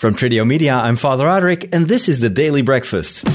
From Tridio Media, I'm Father Roderick, and this is the Daily Breakfast.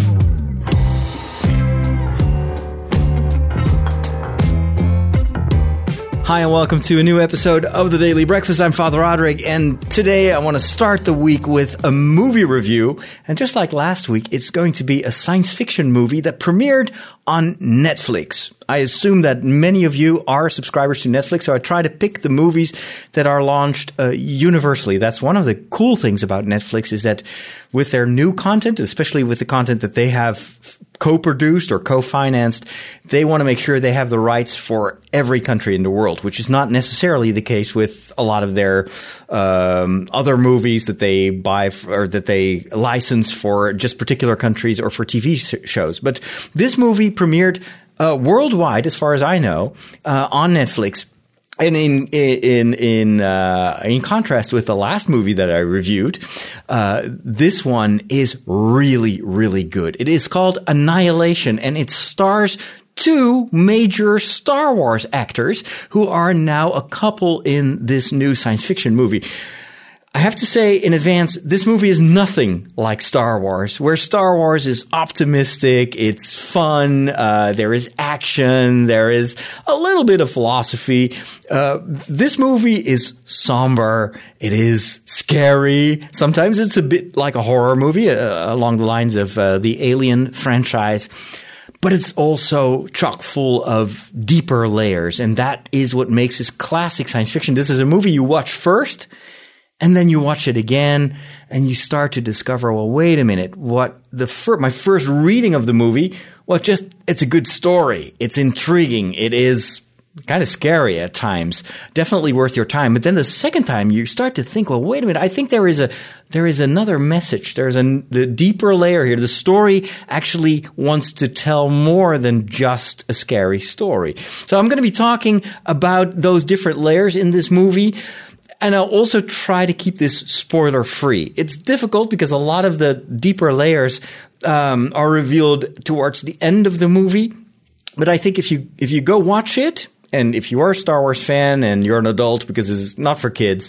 Hi, and welcome to a new episode of the Daily Breakfast. I'm Father Roderick, and today I want to start the week with a movie review. And just like last week, it's going to be a science fiction movie that premiered on Netflix. I assume that many of you are subscribers to Netflix, so I try to pick the movies that are launched universally. That's one of the cool things about Netflix, is that with their new content, especially with the content that they have co-produced or co-financed, they want to make sure they have the rights for every country in the world, which is not necessarily the case with a lot of their other movies that they buy or that they license for just particular countries or for TV shows. But this movie premiered worldwide, as far as I know, on Netflix. And in contrast with the last movie that I reviewed, this one is really, really good. It is called Annihilation, and it stars two major Star Wars actors who are now a couple in this new science fiction movie. I have to say in advance, this movie is nothing like Star Wars, where Star Wars is optimistic, it's fun, there is action, there is a little bit of philosophy. This movie is somber, it is scary, sometimes it's a bit like a horror movie along the lines of the Alien franchise. But it's also chock full of deeper layers, and that is what makes this classic science fiction. This is a movie you watch first, and then you watch it again, and you start to discover, well, wait a minute, my first reading of the movie, well, it's a good story. It's intriguing. It is kind of scary at times. Definitely worth your time. But then the second time, you start to think, well, wait a minute, I think there is another message. There's the deeper layer here. The story actually wants to tell more than just a scary story. So I'm going to be talking about those different layers in this movie. And I'll also try to keep this spoiler-free. It's difficult because a lot of the deeper layers are revealed towards the end of the movie. But I think if you go watch it, and if you are a Star Wars fan and you're an adult because it's not for kids,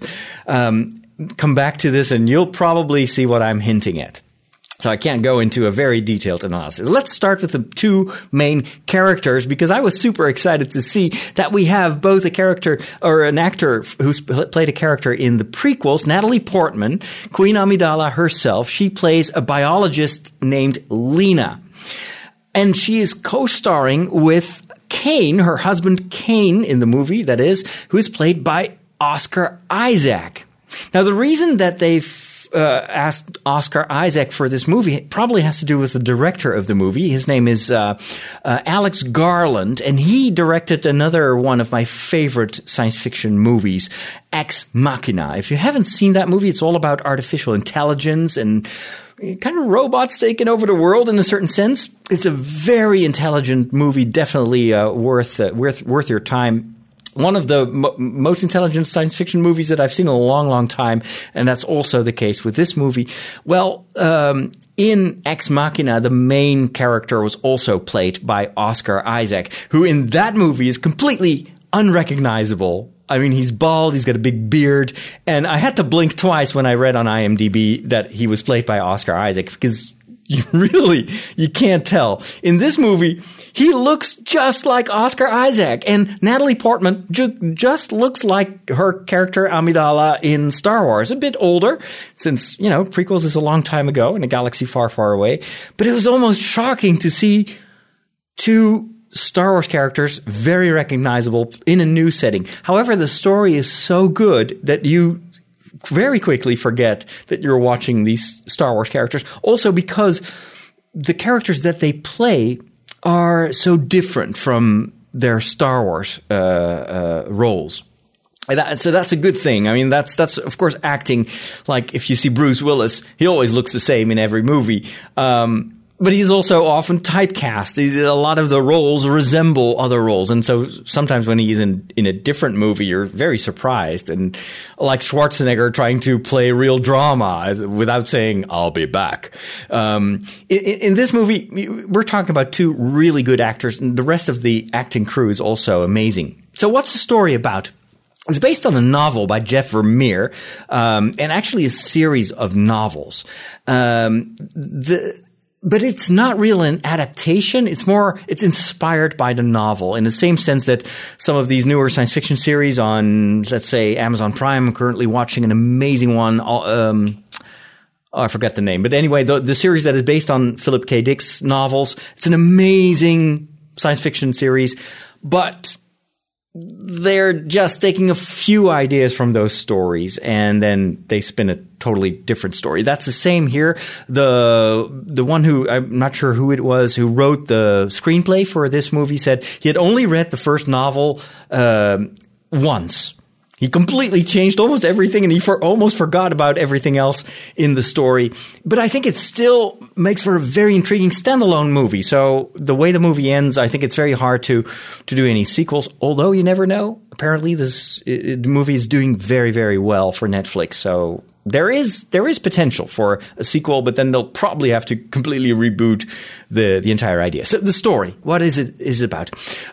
come back to this and you'll probably see what I'm hinting at. So I can't go into a very detailed analysis. Let's start with the two main characters, because I was super excited to see that we have both a character or an actor who's played a character in the prequels, Natalie Portman, Queen Amidala herself. She plays a biologist named Lena. And she is co-starring with Kane, her husband Kane in the movie, that is, who is played by Oscar Isaac. Now, the reason that they've asked Oscar Isaac for this movie probably has to do with the director of the movie. His name is Alex Garland, and he directed another one of my favorite science fiction movies, Ex Machina. If you haven't seen that movie, it's all about artificial intelligence and kind of robots taking over the world in a certain sense. It's a very intelligent movie, definitely worth your time. One of the most intelligent science fiction movies that I've seen in a long, long time, and that's also the case with this movie. Well, in Ex Machina, the main character was also played by Oscar Isaac, who in that movie is completely unrecognizable. I mean, he's bald, he's got a big beard, and I had to blink twice when I read on IMDb that he was played by Oscar Isaac, because you can't tell. In this movie, he looks just like Oscar Isaac, and Natalie Portman just looks like her character Amidala in Star Wars. A bit older, since, prequels is a long time ago in a galaxy far, far away. But it was almost shocking to see two Star Wars characters very recognizable in a new setting. However, the story is so good that you very quickly forget that you're watching these Star Wars characters. Also because the characters that they play are so different from their Star Wars roles. So that's a good thing. I mean, that's of course acting. Like if you see Bruce Willis, he always looks the same in every movie. But he's also often typecast. A lot of the roles resemble other roles. And so sometimes when he's in a different movie, you're very surprised. And like Schwarzenegger trying to play real drama without saying, I'll be back. In this movie, we're talking about two really good actors, and the rest of the acting crew is also amazing. So what's the story about? It's based on a novel by Jeff Vermeer, and actually a series of novels. But it's not really an adaptation. It's inspired by the novel in the same sense that some of these newer science fiction series on, let's say, Amazon Prime. I'm currently watching an amazing one. I forgot the name. But anyway, the series that is based on Philip K. Dick's novels. It's an amazing science fiction series, but they're just taking a few ideas from those stories and then they spin a totally different story. That's the same here. The one who, I'm not sure who it was, who wrote the screenplay for this movie said he had only read the first novel once. He completely changed almost everything, and he almost forgot about everything else in the story. But I think it still makes for a very intriguing standalone movie. So the way the movie ends, I think it's very hard to do any sequels, although you never know. Apparently the movie is doing very, very well for Netflix. So there is potential for a sequel, but then they'll probably have to completely reboot the entire idea. So the story, what is it about?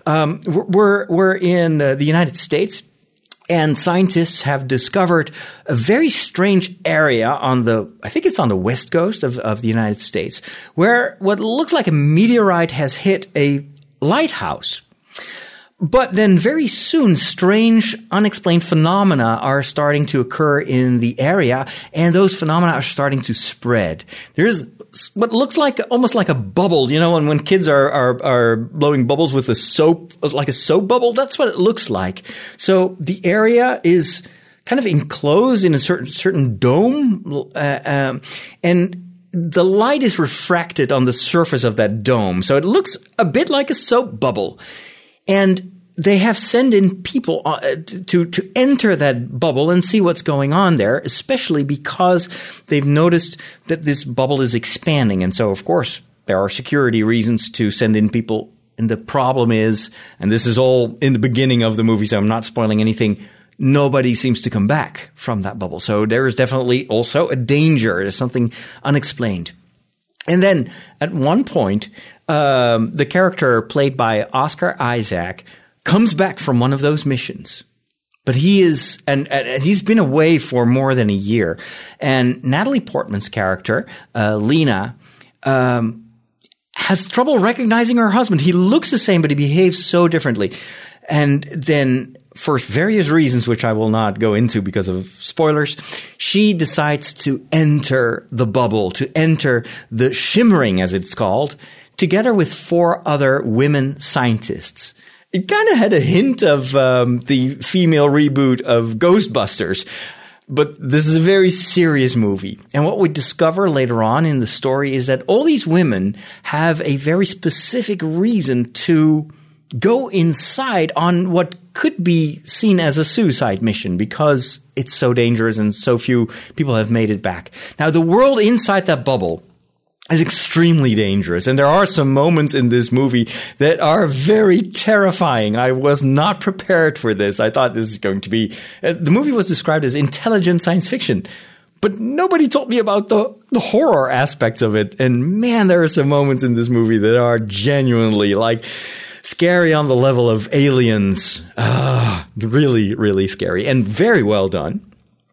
We're in the United States. And scientists have discovered a very strange area I think it's on the west coast of the United States, where what looks like a meteorite has hit a lighthouse. But then very soon, strange, unexplained phenomena are starting to occur in the area, and those phenomena are starting to spread. There's what looks like almost like a bubble, when kids are blowing bubbles with a soap, like a soap bubble. That's what it looks like. So the area is kind of enclosed in a certain dome, and the light is refracted on the surface of that dome. So it looks a bit like a soap bubble. And they have sent in people to enter that bubble and see what's going on there, especially because they've noticed that this bubble is expanding. And so, of course, there are security reasons to send in people. And the problem is, and this is all in the beginning of the movie, so I'm not spoiling anything, nobody seems to come back from that bubble. So there is definitely also a danger. There's something unexplained. And then at one point, the character played by Oscar Isaac comes back from one of those missions. But he is, and he's been away for more than a year. And Natalie Portman's character, Lena, has trouble recognizing her husband. He looks the same, but he behaves so differently. And then, for various reasons, which I will not go into because of spoilers, she decides to enter the bubble, to enter the shimmering, as it's called, together with 4 other women scientists. It kind of had a hint of the female reboot of Ghostbusters, but this is a very serious movie. And what we discover later on in the story is that all these women have a very specific reason to go inside on what could be seen as a suicide mission because it's so dangerous and so few people have made it back. Now, the world inside that bubble is extremely dangerous. And there are some moments in this movie that are very terrifying. I was not prepared for this. I thought this is going to be, the movie was described as intelligent science fiction, but nobody told me about the horror aspects of it. And man, there are some moments in this movie that are genuinely like scary on the level of Aliens. Really, really scary and very well done.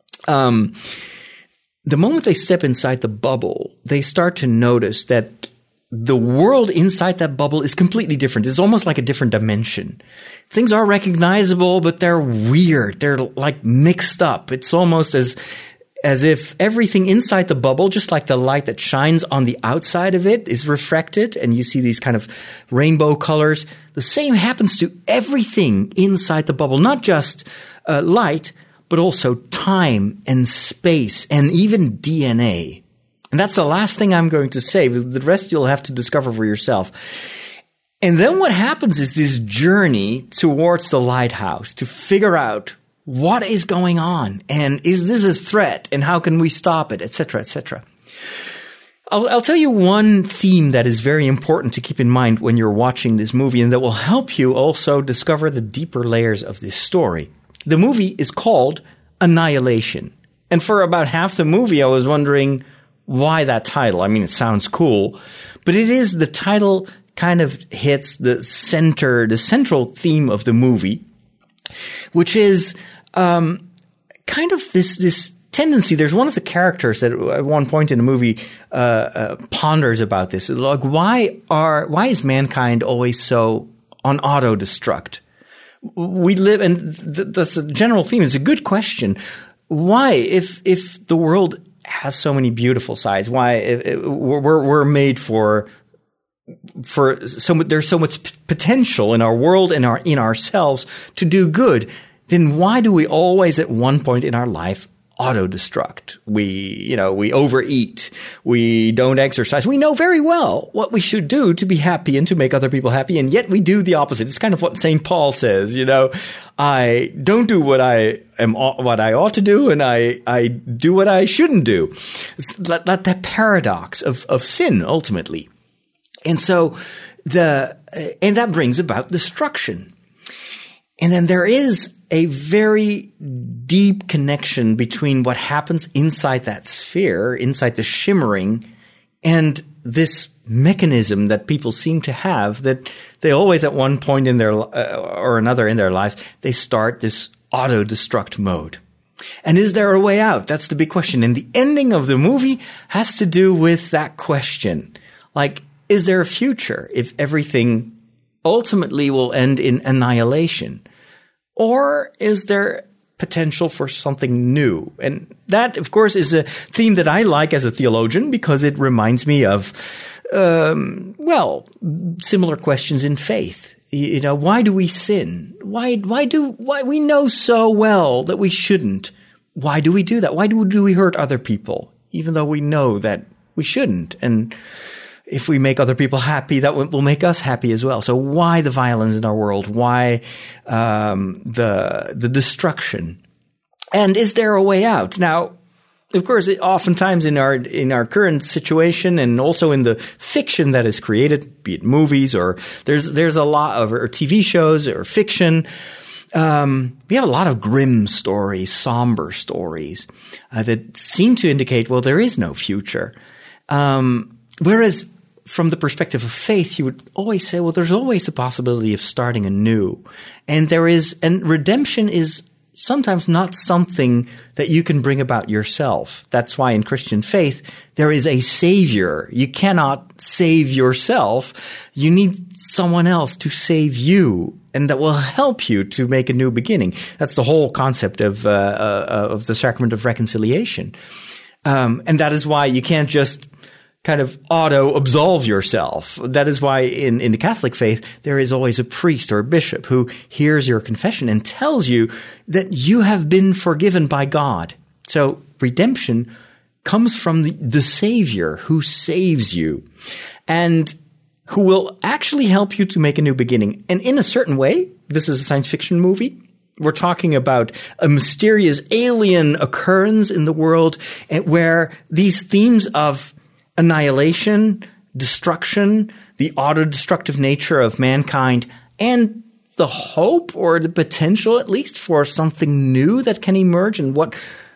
The moment they step inside the bubble, they start to notice that the world inside that bubble is completely different. It's almost like a different dimension. Things are recognizable, but they're weird. They're like mixed up. It's almost as if everything inside the bubble, just like the light that shines on the outside of it, is refracted, and you see these kind of rainbow colors. The same happens to everything inside the bubble, not just light, but also time and space and even DNA. And that's the last thing I'm going to say. The rest you'll have to discover for yourself. And then what happens is this journey towards the lighthouse to figure out what is going on and is this a threat and how can we stop it, etc., etc. I'll tell you one theme that is very important to keep in mind when you're watching this movie and that will help you also discover the deeper layers of this story. The movie is called Annihilation. And for about half the movie, I was wondering why that title. I mean, it sounds cool, but it is the title kind of hits the central theme of the movie, which is kind of this tendency. There's one of the characters that at one point in the movie ponders about this. Like, why is mankind always so on auto destruct? We live, and that's the general theme. It's a good question. Why, if the world has so many beautiful sides, why we're made for there's so much potential in our world and in ourselves to do good, then why do we always at one point in our life auto-destruct? We overeat. We don't exercise. We know very well what we should do to be happy and to make other people happy, and yet we do the opposite. It's kind of what St. Paul says, I don't do what I ought to do, and I do what I shouldn't do. It's that paradox of sin, ultimately. And so and that brings about destruction. And then there is a very deep connection between what happens inside that sphere, inside the shimmering, and this mechanism that people seem to have, that they always at one point in their or another in their lives, they start this auto-destruct mode. And is there a way out? That's the big question. And the ending of the movie has to do with that question. Like, is there a future if everything ultimately will end in annihilation? Or is there potential for something new? And that, of course, is a theme that I like as a theologian, because it reminds me of, similar questions in faith. Why do we sin? Why we know so well that we shouldn't? Why do we do that? Why do we hurt other people, even though we know that we shouldn't? And if we make other people happy, that will make us happy as well. So why the violence in our world? Why the destruction? And is there a way out? Now, of course, oftentimes in our current situation, and also in the fiction that is created, be it movies or there's a lot of or TV shows or fiction. We have a lot of grim stories, somber stories that seem to indicate, well, there is no future. Whereas from the perspective of faith, you would always say, well, there's always the possibility of starting anew. And redemption is sometimes not something that you can bring about yourself. That's why in Christian faith, there is a savior. You cannot save yourself. You need someone else to save you, and that will help you to make a new beginning. That's the whole concept of the sacrament of reconciliation. And that is why you can't just kind of auto-absolve yourself. That is why in the Catholic faith, there is always a priest or a bishop who hears your confession and tells you that you have been forgiven by God. So redemption comes from the Savior who saves you and who will actually help you to make a new beginning. And in a certain way, this is a science fiction movie. We're talking about a mysterious alien occurrence in the world where these themes of annihilation, destruction, the auto-destructive nature of mankind, and the hope or the potential, at least, for something new that can emerge, and what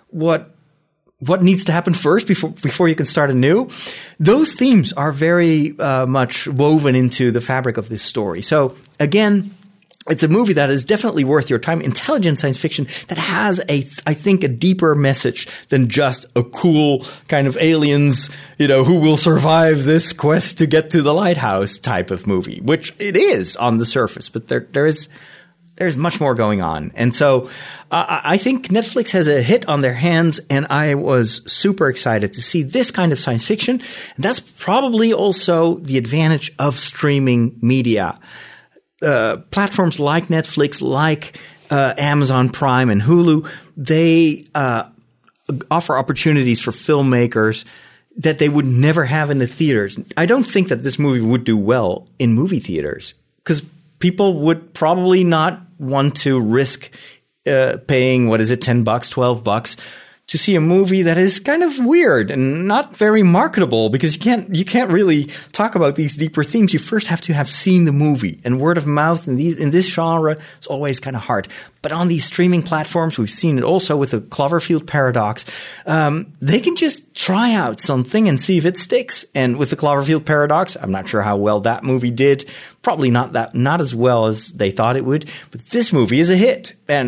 needs to happen first before you can start anew. Those themes are very much woven into the fabric of this story. So again, it's a movie that is definitely worth your time. Intelligent science fiction that has I think, a deeper message than just a cool kind of aliens, who will survive this quest to get to the lighthouse type of movie, which it is on the surface. But there's much more going on. And so I think Netflix has a hit on their hands, and I was super excited to see this kind of science fiction. And that's probably also the advantage of streaming media. Platforms like Netflix, like Amazon Prime and Hulu, they offer opportunities for filmmakers that they would never have in the theaters. I don't think that this movie would do well in movie theaters, because people would probably not want to risk paying, $10, $12 to see a movie that is kind of weird and not very marketable, because you can't really talk about these deeper themes. You first have to have seen the movie, and word of mouth in this genre is always kind of hard. But on these streaming platforms, we've seen it also with the Cloverfield Paradox. They can just try out something and see if it sticks. And with the Cloverfield Paradox, I'm not sure how well that movie did. Probably not as well as they thought it would. But this movie is a hit, and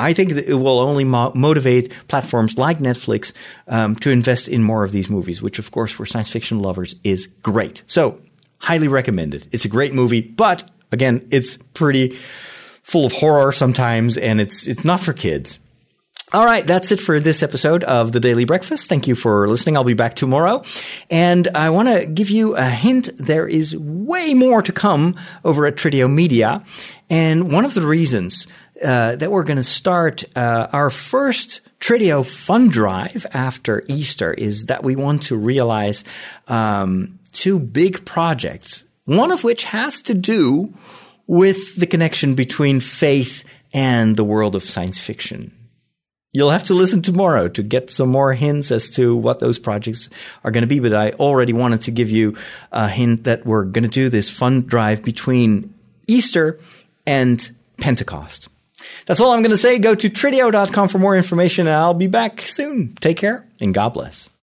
I think that it will only motivate platforms like Netflix to invest in more of these movies, which, of course, for science fiction lovers is great. So, highly recommended. It's a great movie, but again, it's pretty full of horror sometimes, and it's not for kids. All right, that's it for this episode of The Daily Breakfast. Thank you for listening. I'll be back tomorrow. And I want to give you a hint. There is way more to come over at Trideo Media. And one of the reasons that we're going to start our first Trideo Fund Drive after Easter is that we want to realize two big projects, one of which has to do with the connection between faith and the world of science fiction. You'll have to listen tomorrow to get some more hints as to what those projects are going to be. But I already wanted to give you a hint that we're going to do this fund drive between Easter and Pentecost. That's all I'm going to say. Go to Trideo.com for more information, and I'll be back soon. Take care, and God bless.